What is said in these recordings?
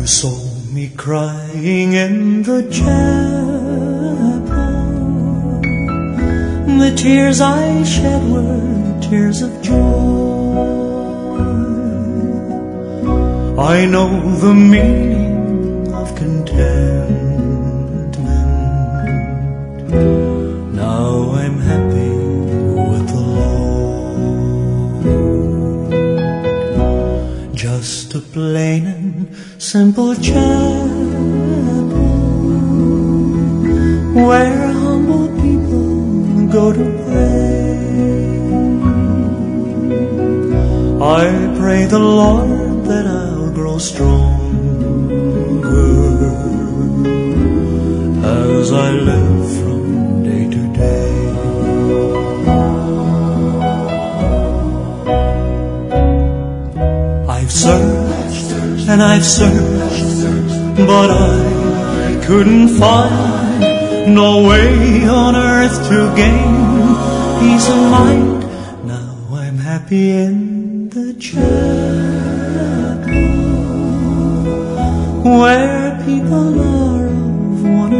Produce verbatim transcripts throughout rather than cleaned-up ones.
You saw me crying in the chapel. The tears I shed were tears of joy. I know the meaning of contentment. Now I'm happy with the Lord. Just a plain and simple chapel where humble people go to pray. I pray the Lord that I'll grow stronger as I live from day to day. I've searched and I've searched, but I couldn't find no way on earth to gain peace of mind. Now I'm happy in the chapel where people are of one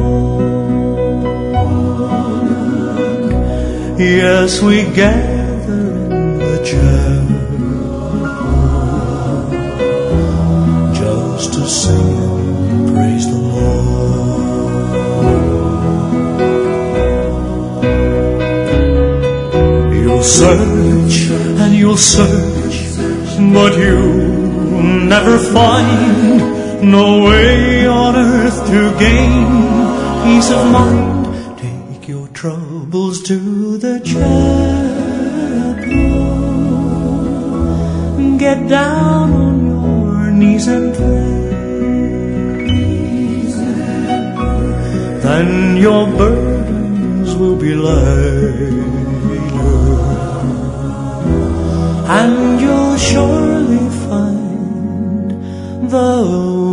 accord. Yes, we gather in the chapel just to sing and praise the Lord. You'll search and you'll search, but you'll never find no way on earth to gain peace of mind. Take your troubles to the chapel, get down on your knees and pray. Then your burdens will be lighter, and you'll surely find the